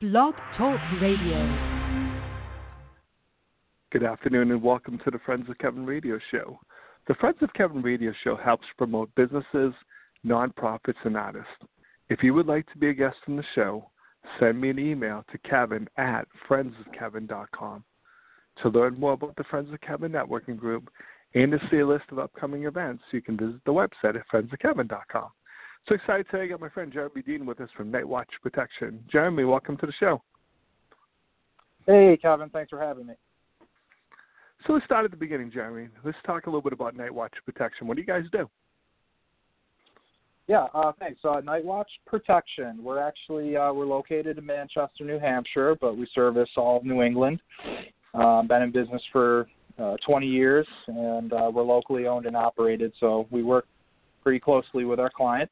Blog Talk Radio. Good afternoon and welcome to the Friends of Kevin Radio Show. The Friends of Kevin Radio Show helps promote businesses, nonprofits, and artists. If you would like to be a guest on the show, send me an email to kevin@friendsofkevin.com. To learn more about the Friends of Kevin networking group and to see a list of upcoming events, you can visit the website at friendsofkevin.com. So excited today. I got my friend Jeremy Dean with us from Night Watch Protection. Jeremy, welcome to the show. Hey, Kevin. Thanks for having me. So let's start at the beginning, Jeremy. Let's talk a little bit about Night Watch Protection. What do you guys do? Yeah, thanks. Night Watch Protection. We're actually we're located in Manchester, New Hampshire, but we service all of New England. Been in business for 20 years, and we're locally owned and operated, so we work pretty closely with our clients.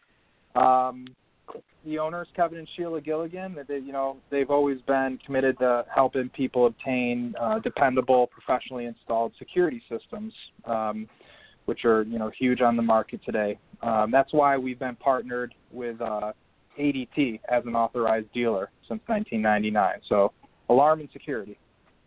The owners, Kevin and Sheila Gilligan, they've always been committed to helping people obtain dependable, professionally installed security systems, which are huge on the market today. That's why we've been partnered with ADT as an authorized dealer since 1999. So, alarm and security.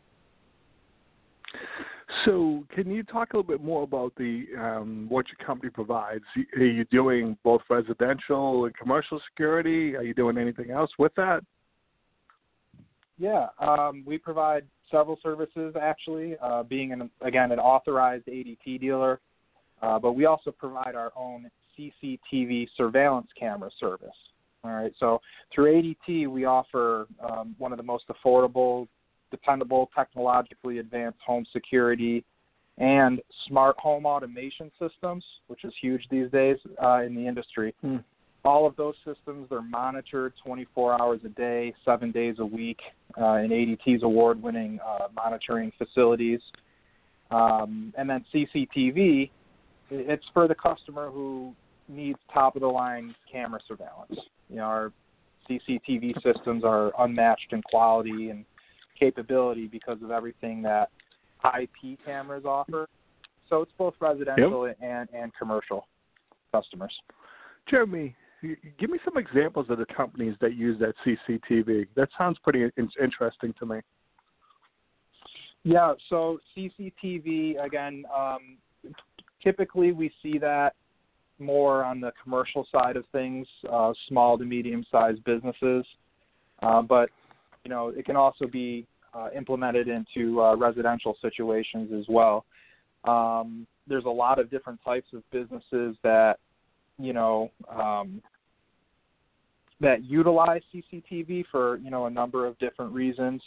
So can you talk a little bit more about the what your company provides? Are you doing both residential and commercial security? Are you doing anything else with that? Yeah, we provide several services, actually, being, an authorized ADT dealer, but we also provide our own CCTV surveillance camera service. All right, so through ADT, we offer one of the most affordable, dependable, technologically advanced home security and smart home automation systems, which is huge these days in the industry. All of those systems, they're monitored 24 hours a day, 7 days a week in ADT's award-winning monitoring facilities. And then CCTV, it's for the customer who needs top-of-the-line camera surveillance. Our CCTV systems are unmatched in quality and capability because of everything that IP cameras offer. So it's both residential and commercial customers. Jeremy, give me some examples of the companies that use that CCTV. That sounds pretty interesting to me. Yeah, so CCTV, again, typically we see that more on the commercial side of things, small to medium-sized businesses. But it can also be implemented into residential situations as well. There's a lot of different types of businesses that, that utilize CCTV for, a number of different reasons.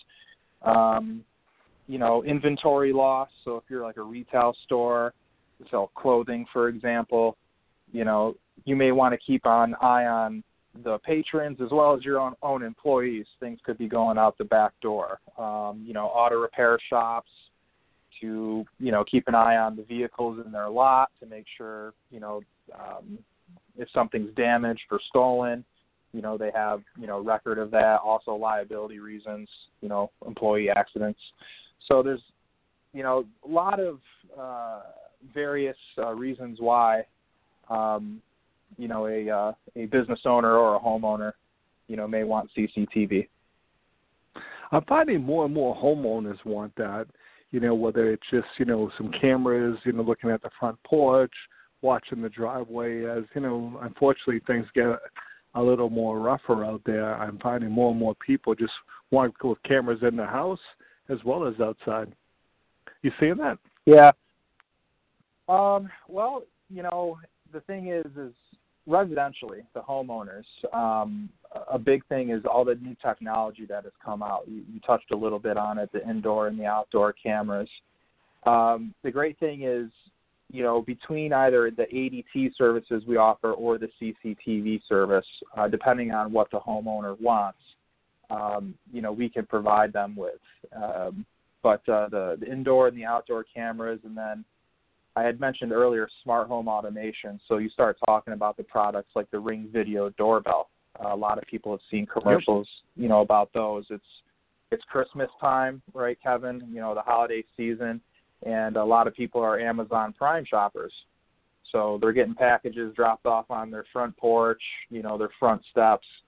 Inventory loss. So if you're like a retail store, you sell clothing, for example, you may want to keep an eye on the patrons as well as your own employees. Things could be going out the back door. Auto repair shops to, keep an eye on the vehicles in their lot to make sure, if something's damaged or stolen, they have, record of that. Also liability reasons, employee accidents. So there's, a lot of various reasons why a business owner or a homeowner, may want CCTV. I'm finding more and more homeowners want that, whether it's just, some cameras, looking at the front porch, watching the driveway as, unfortunately things get a little more rougher out there. I'm finding more and more people just want to go with cameras in the house as well as outside. You seeing that? Yeah. Well, the thing is residentially, the homeowners, a big thing is all the new technology that has come out. You touched a little bit on it, the indoor and the outdoor cameras. The great thing is, between either the ADT services we offer or the CCTV service, depending on what the homeowner wants, we can provide them with. But the indoor and the outdoor cameras, and then I had mentioned earlier smart home automation. So you start talking about the products like the Ring Video Doorbell. A lot of people have seen commercials, about those. It's Christmas time, right, Kevin? The holiday season, and a lot of people are Amazon Prime shoppers. So they're getting packages dropped off on their front porch, their front steps,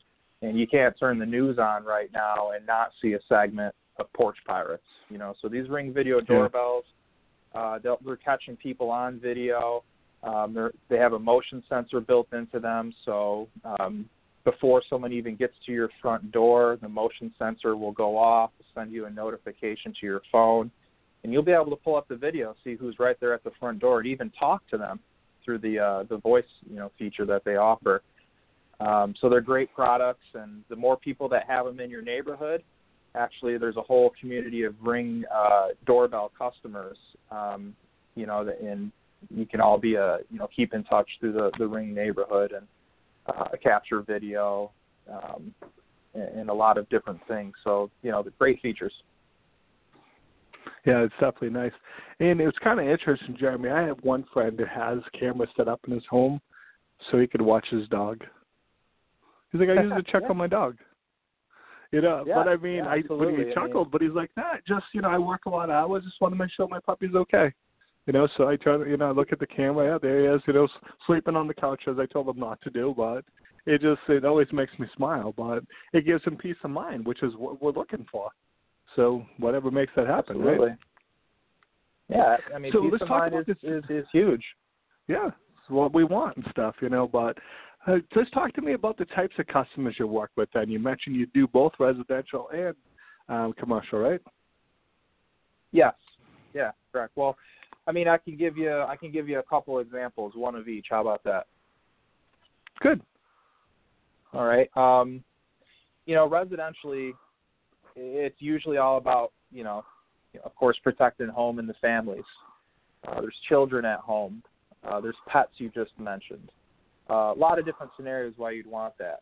And you can't turn the news on right now and not see a segment of porch pirates. So these Ring video doorbells, they're catching people on video. They have a motion sensor built into them, so before someone even gets to your front door, the motion sensor will go off, send you a notification to your phone, and you'll be able to pull up the video, see who's right there at the front door, and even talk to them through the voice feature that they offer. So they're great products, and the more people that have them in your neighborhood, actually there's a whole community of Ring doorbell customers, and you can all be keep in touch through the Ring neighborhood and capture video and a lot of different things. So, the great features. Yeah, it's definitely nice. And it's kind of interesting, Jeremy. I have one friend that has cameras set up in his home so he could watch his dog. He's like, I use it to check on my dog. But I mean, when he chuckled, but he's like, nah, just, I work a lot of hours. Just want to make sure my puppy's okay. So I turn, I look at the camera. Yeah, there he is, sleeping on the couch as I told him not to do. But it always makes me smile. But it gives him peace of mind, which is what we're looking for. So whatever makes that happen, Absolutely. Right? Yeah, I mean, so peace of mind is huge. Yeah, it's what we want and stuff, But just talk to me about the types of customers you work with. And you mentioned you do both residential and commercial, right? Yes. Yeah, correct. Well, I mean, I can give you a couple examples, one of each. How about that? Good. All right. Residentially, it's usually all about, of course, protecting home and the families. There's children at home. There's pets you just mentioned. A lot of different scenarios why you'd want that.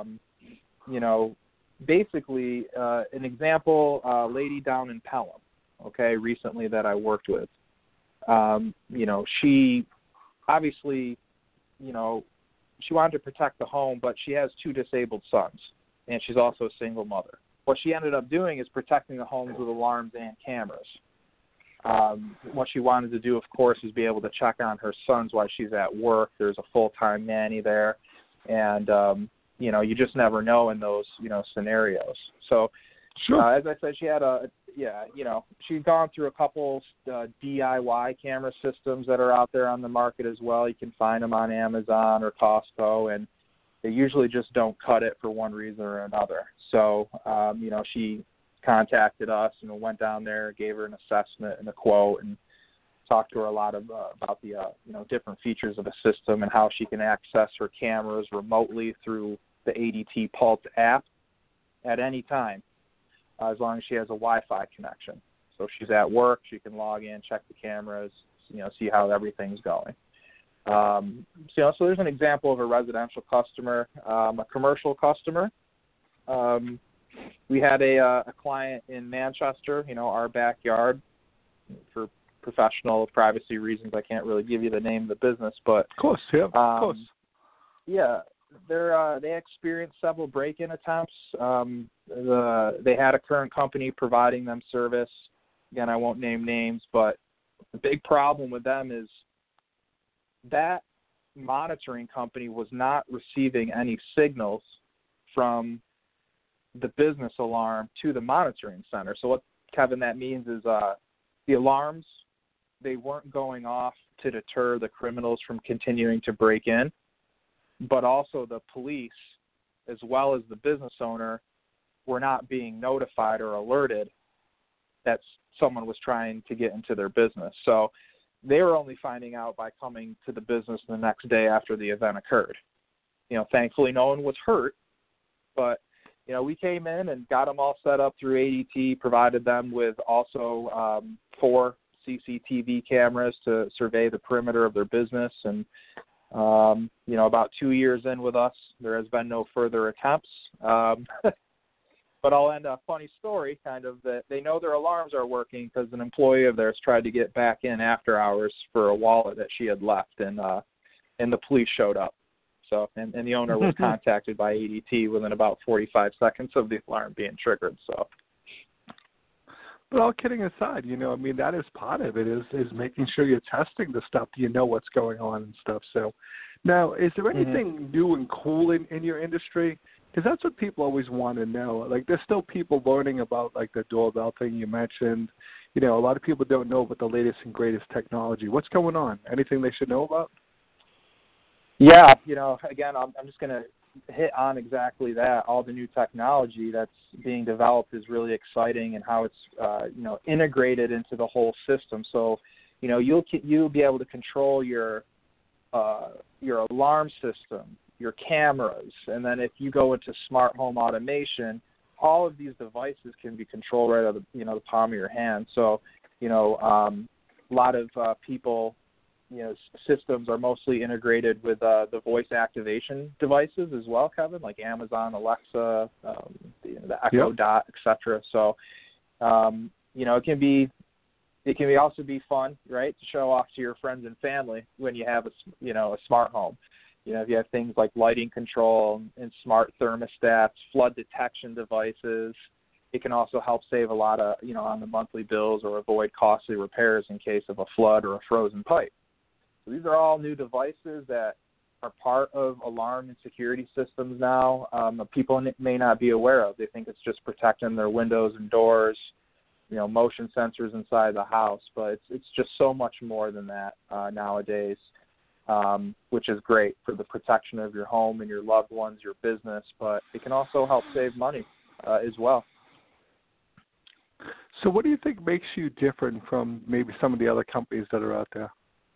Basically, an example, lady down in Pelham, recently that I worked with. She obviously, she wanted to protect the home, but she has 2 disabled sons, and she's also a single mother. What she ended up doing is protecting the homes with alarms and cameras. What she wanted to do, of course, is be able to check on her sons while she's at work. There's a full-time nanny there, and, you just never know in those, scenarios. So, sure. As I said, she had she'd gone through a couple DIY camera systems that are out there on the market as well. You can find them on Amazon or Costco, and they usually just don't cut it for one reason or another. So, she contacted us and went down there, gave her an assessment and a quote, and talked to her a lot about the different features of the system and how she can access her cameras remotely through the ADT Pulse app at any time, as long as she has a Wi-Fi connection. So if she's at work, she can log in, check the cameras, see how everything's going. So there's an example of a residential customer. A commercial customer. We had a client in Manchester, our backyard. For professional privacy reasons, I can't really give you the name of the business, but of course, yeah, of course. Yeah, they experienced several break-in attempts. They had a current company providing them service. Again, I won't name names, but the big problem with them is that monitoring company was not receiving any signals from the business alarm to the monitoring center. So what, Kevin, that means is the alarms, they weren't going off to deter the criminals from continuing to break in, but also the police, as well as the business owner, were not being notified or alerted that someone was trying to get into their business. So they were only finding out by coming to the business the next day after the event occurred. Thankfully no one was hurt, but we came in and got them all set up through ADT, provided them with also 4 CCTV cameras to survey the perimeter of their business. And, about 2 years in with us, there has been no further attempts. But I'll end a funny story, kind of, that they know their alarms are working because an employee of theirs tried to get back in after hours for a wallet that she had left, and the police showed up. So, and the owner was contacted by ADT within about 45 seconds of the alarm being triggered. So, but all kidding aside, that is part of it, is making sure you're testing the stuff, what's going on and stuff. So, now, is there anything new and cool in your industry? Because that's what people always want to know. Like, there's still people learning about, like, the doorbell thing you mentioned. You know, a lot of people don't know about the latest and greatest technology. What's going on? Anything they should know about? Yeah, you know, again, I'm just going to hit on exactly that. All the new technology that's being developed is really exciting, and how it's, you know, integrated into the whole system. So, you know, you'll be able to control your alarm system, your cameras, and then if you go into smart home automation, all of these devices can be controlled right out of the palm of your hand. So, you know, a lot of people, you know, systems are mostly integrated with the voice activation devices as well, Kevin, like Amazon, Alexa, the Echo Dot, etc. So, you know, it can be also be fun, right, to show off to your friends and family when you have a smart home. You know, if you have things like lighting control and smart thermostats, flood detection devices, it can also help save a lot of, you know, on the monthly bills, or avoid costly repairs in case of a flood or a frozen pipe. So these are all new devices that are part of alarm and security systems now. People may not be aware of. They think it's just protecting their windows and doors, you know, motion sensors inside the house, but it's just so much more than that nowadays, which is great for the protection of your home and your loved ones, your business, but it can also help save money as well. So what do you think makes you different from maybe some of the other companies that are out there?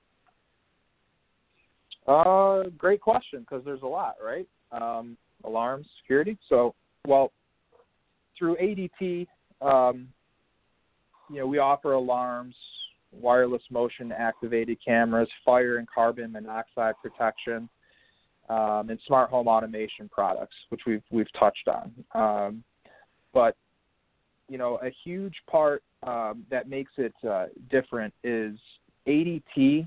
Great question, because there's a lot, right? Alarms, security. So, well, through ADT, you know, we offer alarms, wireless motion activated cameras, fire and carbon monoxide protection, and smart home automation products, which we've touched on. But you know, a huge part that makes it different is ADT.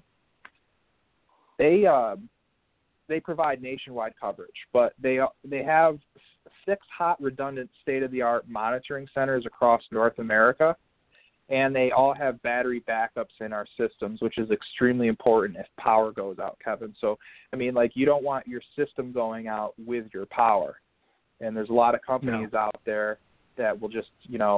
They provide nationwide coverage, but they have 6 hot, redundant, state-of-the-art monitoring centers across North America, and they all have battery backups in our systems, which is extremely important if power goes out, Kevin. So, I mean, like, you don't want your system going out with your power, and there's a lot of companies out there that will just,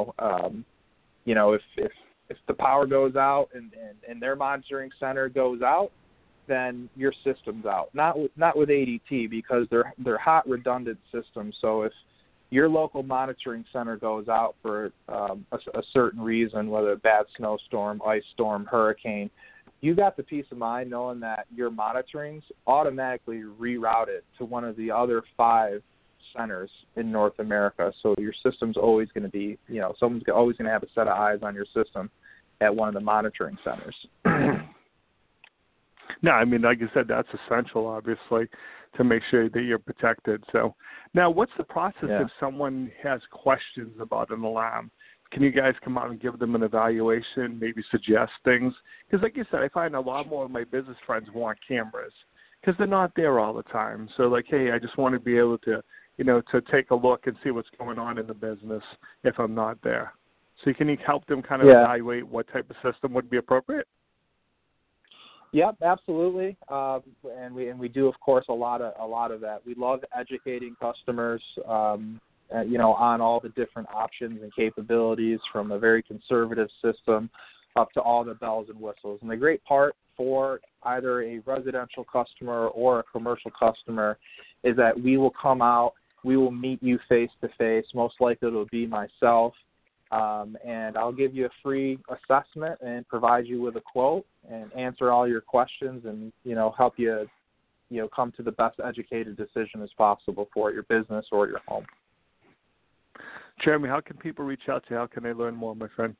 if the power goes out and their monitoring center goes out, then your system's out. Not with ADT, because they're hot, redundant systems. So if your local monitoring center goes out for a certain reason, whether a bad snowstorm, ice storm, hurricane, you got the peace of mind knowing that your monitoring's automatically rerouted to one of the other 5 centers in North America. So your system's always going to be, you know, someone's always going to have a set of eyes on your system at one of the monitoring centers. No, I mean, like you said, that's essential, obviously, to make sure that you're protected. So now what's the process if someone has questions about an alarm? Can you guys come out and give them an evaluation, maybe suggest things? Because like you said, I find a lot more of my business friends want cameras because they're not there all the time. So like, hey, I just want to be able to, you know, to take a look and see what's going on in the business if I'm not there. So can you help them kind of evaluate what type of system would be appropriate? Yep, absolutely, and we do, of course, a lot of that. We love educating customers, you know, on all the different options and capabilities, from a very conservative system up to all the bells and whistles. And the great part for either a residential customer or a commercial customer is that we will come out, we will meet you face to face. Most likely it'll be myself. And I'll give you a free assessment and provide you with a quote and answer all your questions and, you know, help you, you know, come to the best educated decision as possible for your business or your home. Jeremy, how can people reach out to you? How can they learn more, my friend?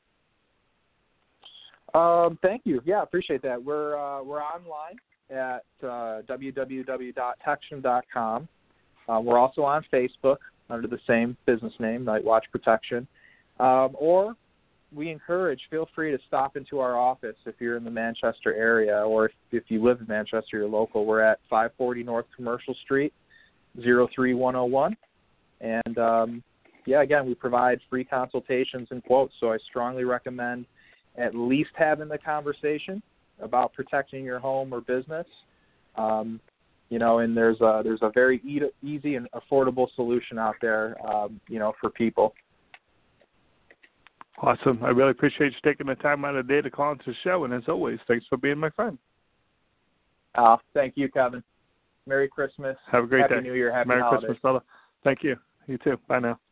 Thank you. Yeah, appreciate that. We're online at www.tection.com. We're also on Facebook under the same business name, Night Watch Protection. Or we encourage, feel free to stop into our office if you're in the Manchester area, or if you live in Manchester, you're local. We're at 540 North Commercial Street, 03101. And, again, we provide free consultations and quotes, so I strongly recommend at least having the conversation about protecting your home or business. and there's a very easy and affordable solution out there, for people. Awesome. I really appreciate you taking the time out of the day to call into the show, and as always, thanks for being my friend. Thank you, Kevin. Merry Christmas. Have a great day. Happy New Year. Happy Merry holidays. Christmas, brother. Thank you. You too. Bye now.